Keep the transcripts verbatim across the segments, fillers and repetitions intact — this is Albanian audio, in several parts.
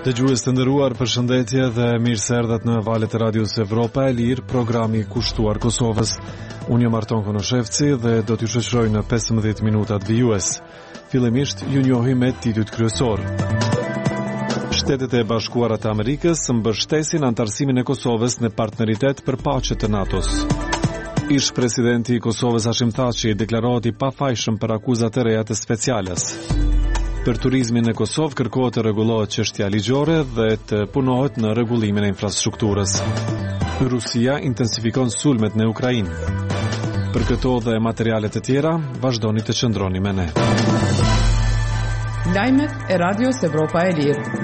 Dëgjues të nderuar, përshëndetje dhe mirëseardhët në valët e Radios Evropa e Lirë, programi kushtuar Kosovës. Unë jam Arton Konoshevci dhe do t'ju shoqëroj në pesëmbëdhjetë minutat vijues. Fillimisht ju njohim me titujt kryesor. Shtetet e Bashkuara të Amerikës mbështesin antarësimin e Kosovës në partneritet për paqe të NATO-s. Ish presidenti i Kosovës Hashim Thaçi deklarohet i pafajshëm për akuzat e reja të speciales. Për turizmin në Kosovë kërkohet të rregullohet çështja ligjore dhe të punohet në rregullimin e infrastrukturës. Rusia intensifikon sulmet në Ukrainë. Për këto dhe materiale të tjera, vazhdoni të qëndroni me ne. Lajmet e Radios Evropa e Lirë.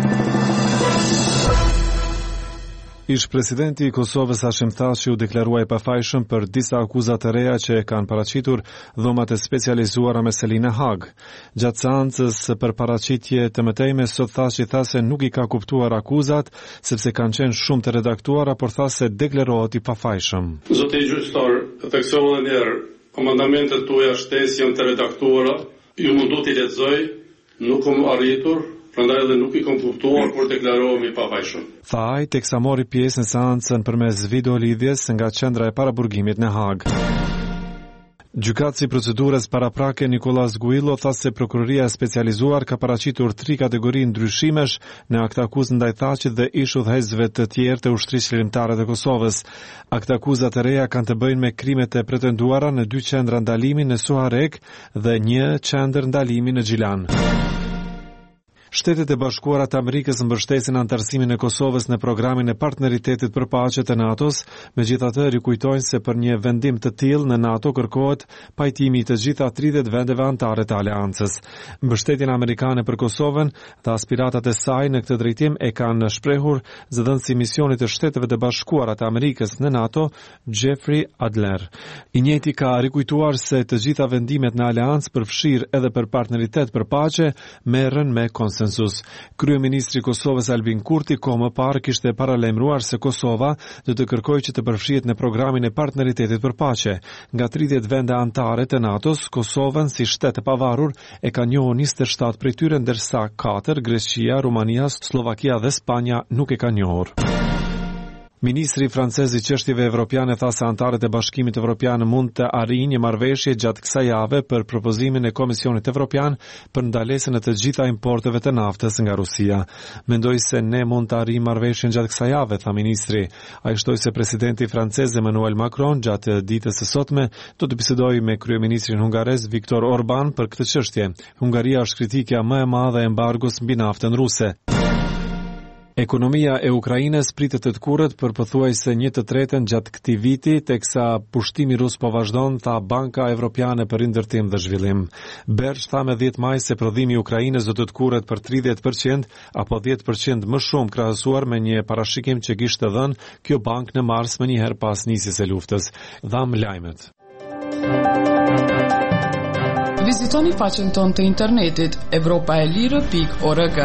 Ish presidenti i Kosovës Hashim Thaçi u deklarua i pafajshëm për disa akuzat të reja që kanë paraqitur dhomat e specializuara me Selina Hag. Gjatë seancës për paraqitje të mëtejme, sot Thaçi tha se nuk i ka kuptuar akuzat sepse kanë qenë shumë të redaktuara, por tha se deklarohet i pafajshëm. Zoti gjyqtar, theksova edhe një herë, komandamentet tuaja shtesë janë të redaktuara, ju mundu t'i lexoj, nuk kam arritur. Prandaj edhe nuk i kam kuptuar kur deklarohem i pafajshëm. Tha ai teksa mori pjesë në seancën përmes videolidhjes nga qendra e paraburgimit në Hag. Gjykatësi i procedurës paraprake Nikolas Guillo tha se prokuroria e specializuar ka paraqitur tri kategori ndryshimesh në aktakuzë ndaj Thaçit dhe ish udhëheqësve të tjerë të ushtrisë qeverimtare të Kosovës. Aktakuzat e reja kanë të bëjnë me krimet e pretenduara në dy qendra ndalimi në Suharek dhe një qendër ndalimi në Gjilan. Shtetet e Bashkuara të Amerikës mbështesin antarësimin e Kosovës në programin e partneritetit për paqe të NATO-s, megjithatë rikujtojnë se për një vendim të tillë në NATO kërkohet pajtimi i të gjitha tridhjetë vendeve anëtare të aleancës. Mbështetjen amerikane për Kosovën dhe aspiratat e saj në këtë drejtim e kanë shprehur zëdhënësi i misionit të Shteteve të Bashkuara të Amerikës në NATO, Jeffrey Adler. I njëjti ka rikujtuar se të gjitha vendimet në aleancë përfshirë edhe për partneritet për paqe merren me konsensus. Kryeministri i Kosovës Albin Kurti kohë më parë kishte paralajmëruar se Kosova do të kërkojë që të përfshihet në programin e partneritetit për paqe. Nga tridhjetë vende anëtare të NATO-s, Kosovën si shtet të pavarur e ka njohur njëzet e shtatë prej tyre, ndërsa katër, Greqia, Rumania, Slovakia dhe Spanja nuk e kanë njohur. Ministri francez i çështjeve evropiane tha se anëtarët e Bashkimit Evropian mund të arrijnë një marrëveshje gjatë kësaj jave për propozimin e Komisionit Evropian për ndalesën e të gjitha importeve të naftës nga Rusia. Mendoj se ne mund të arrijmë marrëveshjen gjatë kësaj jave, tha ministri. Ai shtoi se presidenti francez Emmanuel Macron gjatë ditës së sotme do të bisedojë me kryeministrin hungarez Viktor Orban për këtë çështje. Hungaria është kritikja më e madhe e embargos mbi naftën ruse. Ekonomia e Ukrainës pritet të tkurret për pothuajse një të tretën gjatë këtij viti, teksa pushtimi rus po vazhdon, tha Banka Evropiane për Rindërtim dhe Zhvillim. Bersh tha me dhjetë maj se prodhimi i Ukrainës do të tkurret për tridhjetë përqind apo dhjetë përqind më shumë krahasuar me një parashikim që kishte dhënë kjo bankë në mars më njëherë pas nisjes së luftës. Dham lajmet. Vizitoni faqen tonë të internetit evropaelire pikë org.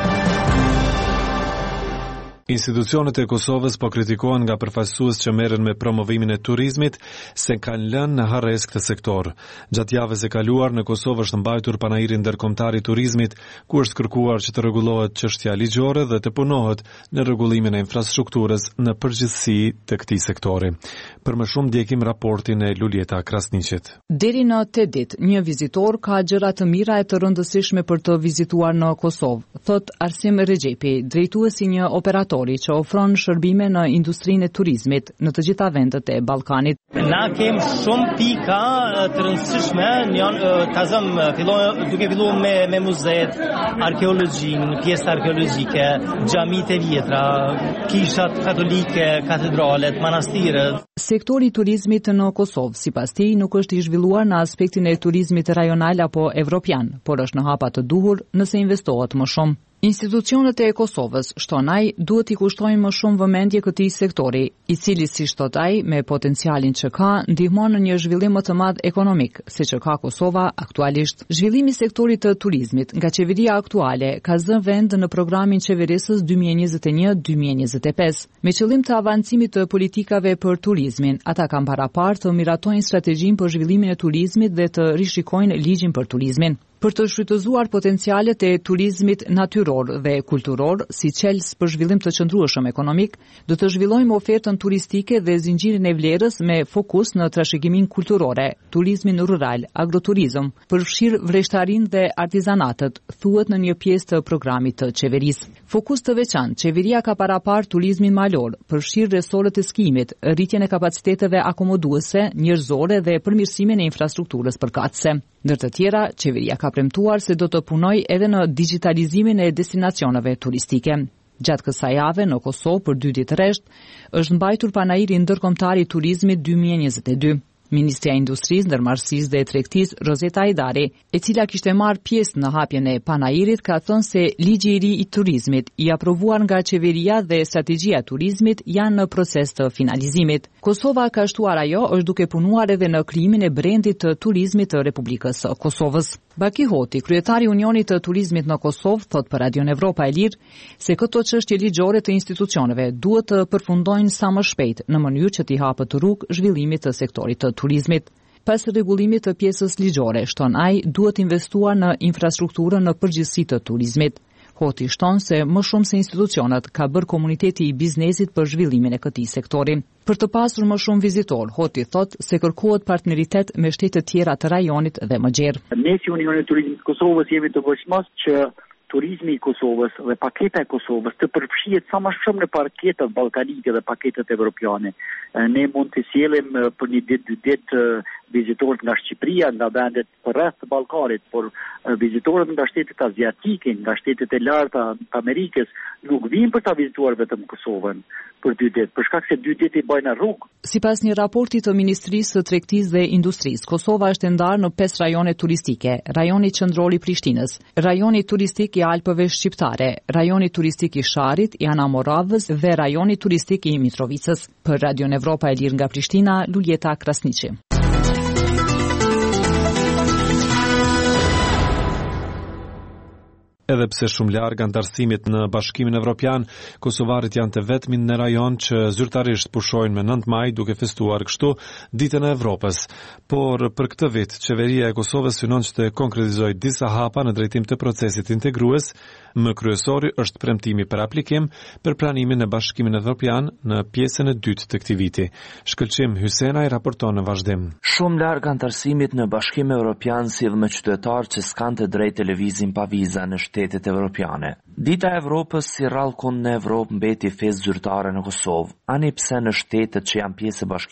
Institucionet e Kosovës po kritikohen nga përfaqësues që merren me promovimin e turizmit se kanë lënë në harres këtë sektor. Gjatë javës së kaluar në Kosovë është mbajtur panairi ndërkombëtar i turizmit, ku është kërkuar që të rregullohet çështja ligjore dhe të punohet në rregullimin e infrastrukturës në përgjithësi të këtij sektori. Për më shumë ndjekim raportin e Lulieta Krasniqit. Deri në tetë ditë, një vizitor ka gjëra të mira e të rëndësishme për të vizituar në Kosovë, thot Arsim Rexhepi, drejtuesi një operator që ofron shërbime në industrinë e turizmit në të gjitha vendet e Ballkanit. Na kem shumë pika të rëndësishme, ta zëm duke filluar me me muzeet, arkeologjin, pjesë arkeologjike, xhamitë e vjetra, kishat katolike, katedralet, manastiret. Sektori i turizmit në Kosovë, sipas tij, nuk është i zhvilluar në aspektin e turizmit rajonal apo evropian, por është në hapa të duhur nëse investohet më shumë. Institucionet e Kosovës, shton ai, duhet i kushtojnë më shumë vëmendje këtij sektori, i cili, si thot ai, me potencialin që ka, ndihmon në një zhvillim më të madh ekonomik, siç e ka Kosova aktualisht. Zhvillimi i sektorit të turizmit nga qeveria aktuale ka zënë vend në programin qeverisës dy mijë e njëzet e një dy mijë e njëzet e pesë. Me qëllim të avancimit të politikave për turizmin, ata kanë paraparë të miratojnë strategjinë për zhvillimin e turizmit dhe të rishikojnë ligjin për turizmin. Për të shfrytëzuar potencialet e turizmit natyror dhe kulturor si çelës për zhvillim të qëndrueshëm ekonomik, do të zhvillojmë ofertën turistike dhe zinxhirin e vlerës me fokus në trashëgiminë kulturore, turizmin rural, agroturizëm, përfshir vreshtarin dhe artizanatët, thuhet në një pjesë të programit të qeverisë. Fokus të veçantë, qeveria ka parapar turizmin malor, përfshir resorët e skimit, rritjen e kapaciteteve akomoduese, njerëzore dhe përmirësimin e infrastrukturës përkatëse. Ndër të tjera, qeveria ka premtuar se do të punoj edhe në digitalizimin e destinacioneve turistike. Gjatë kësaj jave në Kosovë për dy ditë rresht është mbajtur panairi ndërkombëtar i turizmit dy mijë e njëzet e dy. Ministria e Industrisë, Ndërmarrësisë dhe Tregtisë, Rozeta Ajdari, e cila kishte marrë pjesë në hapjen e panairit, ka thënë se ligji i ri i turizmit, i aprovuar nga qeveria dhe strategjia e turizmit janë në proces të finalizimit. Kosova, ka shtuar ajo, është duke punuar edhe në krijimin e brendit të turizmit të Republikës së Kosovës. Baki Hoti, kryetari i Unionit të Turizmit në Kosovë, thot për Radion Evropa e Lirë se këto çështje ligjore të institucioneve duhet të përfundojnë sa më shpejt në mënyrë që t'i hapet rrugë zhvillimit të sektorit të turizmit. Pas rregullimit të pjesës ligjore, shton ai, duhet investuar në infrastrukturën në përgjithësi të turizmit. Hoti shton se më shumë se institucionet ka bërë komuniteti i biznesit për zhvillimin e këtij sektori. Për të pasur më shumë vizitor, Hoti thot se kërkohet partneritet me shtete tjera të rajonit dhe më gjerë. Ne si Unioni i Turizmit të Kosovës jemi të vëshmos që turizmi i Kosovës dhe paketa e Kosovës të përfshihet sa më shumë në paketet ballkanike dhe paketet evropiane. Ne mund të sjellim për një ditë dy ditë vizitorët nga Shqipëria, nga vendet përreth të Ballkanit, por vizitorët nga shtetet aziatike, nga shtetet e larta të Amerikës nuk vijnë për ta vizituar vetëm Kosovën për dy ditë, për shkak se dy ditë i bajnë rrugë. Sipas një raporti të Ministrisë së Tregtisë dhe Industrisë, Kosova është e ndarë në pesë rajone turistike: rajoni qendror i Prishtinës, rajoni turistik i Alpëve shqiptare, rajoni turistik i Sharrit, i Anamoravës dhe rajoni turistik i Mitrovicës. Për Radion Evropa e Lirë nga Prishtina, Luljeta Krasniqi. Edhe pse shumë larg antarësimit në Bashkimin Evropian, kosovarët janë të vetmin në rajon që zyrtarisht pushojnë me nëntë maj duke festuar kështu Ditën e Evropës. Por për këtë vit, qeveria e Kosovës synon që të konkretizojë disa hapa në drejtim të procesit integrues. Më kryesori është premtimi për aplikim për planimin e Bashkimin Evropian në pjesën e dytë të këtij viti. Shkëlqim Hysenaj raporton në vazhdim. Shumë larg antarësimit në Bashkimin Evropian sill me qytetarë që s'kan të drejtë të lëvizin pa viza në shtetet evropiane. Dita e Evropës si rallkund në Evropë mbeti festë zyrtare në Kosovë, ani pse në shtetet që janë pjesë e Bashkimit